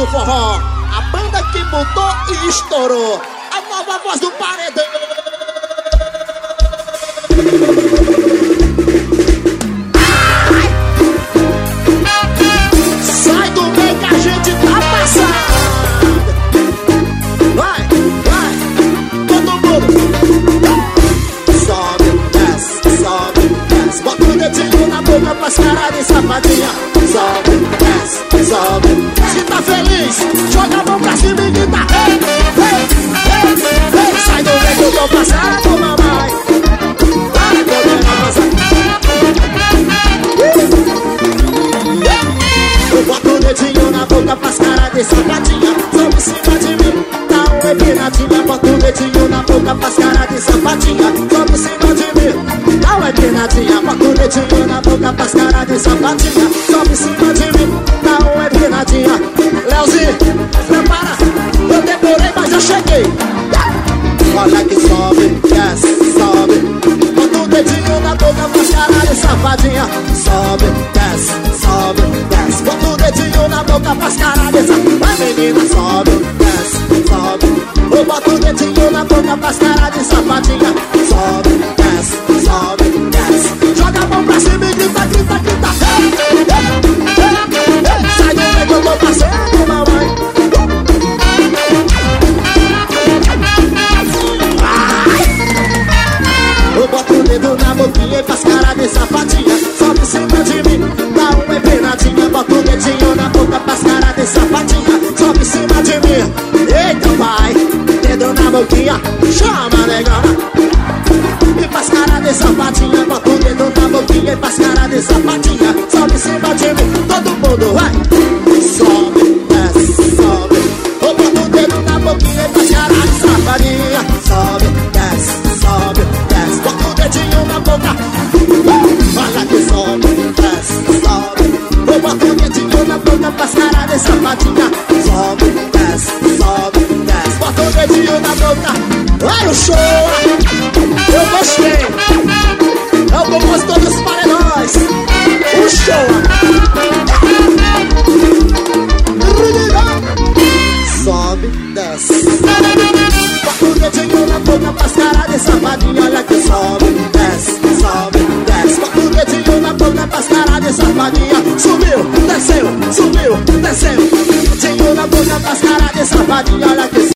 do forró, a banda que mudou e estourou, a nova voz do paredão. Sai do meio que a gente tá passando. Vai, vai, todo mundo. Sobe, desce, bota o dedinho na boca pras caras de safadinha. Sobe, desce. Se tá feliz, joga a mão pra cima e grita. Ei, ei, ei, ei. Sai do meio que eu tô passando, mamãe. Vai, poderosa. Eu boto o dedinho na boca pras caras de safadinha. Sobe em cima de mim, dá uma empinadinha. Bota o dedinho na boca pras caras de safadinha. Sobe em cima de mim, dá uma empinadinha. Bota o dedinho na boca pras caras de safadinha. Sobe em cima de mim, dá uma empinadinha. Leozinho, prepara, eu demorei, mas já cheguei. Olha que sobe, desce, sobe. Bota o dedinho na boca pras caras de safadinha. Sobe, desce. Bota o dedinho na boca pras caras dessa. Vai menina, sobe, desce. Eu boto o dedinho na boca pras caras de safadinha. Sobe, desce. Joga a mão pra cima e grita. Sai do meio que eu tô passando, mamãe. Eu boto o dedo na boquinha e pras caras de safadinha. Sobe em cima de mim, dá uma empinadinha. Bota o dedinho na boca pras caras de safadinha. Sobe em cima de mim, eita vai. Dedo na boquinha, chama negona. E pras caras de safadinha. Bota o dedo na boquinha e pras caras de safadinha. Sobe em cima de mim, todo mundo vai. Sobe, desce, sobe. Eu boto o dedo na boquinha e pras caras de safadinha. Sobe, desce. Bota o dedinho na boca. Olha que sobe, desce. Eu boto o dedinho na boca pras caras de safadinha. Sobe, desce. Bota o dedinho na boca. Vai o show. Eu gostei. É o compositor dos paredões. O show. Sobe, desce. Bota o dedinho na boca pras caras de safadinha. Olha que sobe, desce. Bota o dedinho na boca pras caras de safadinha. Subiu, desceu. Dedinho na boca pras caras de safadinha. Olha que